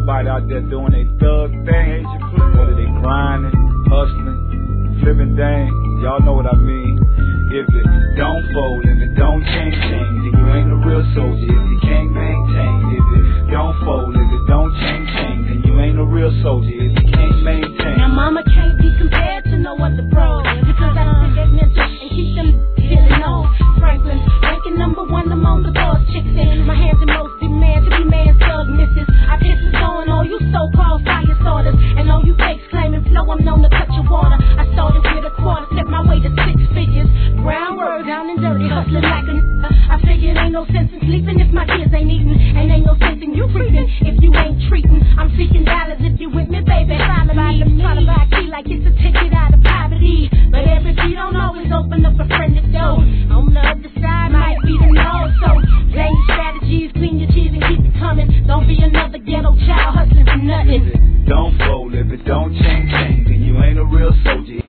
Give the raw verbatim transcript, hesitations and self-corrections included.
everybody out there doing their thug thing, whether they grinding, hustling, flipping things, y'all know what I mean. If it don't fold in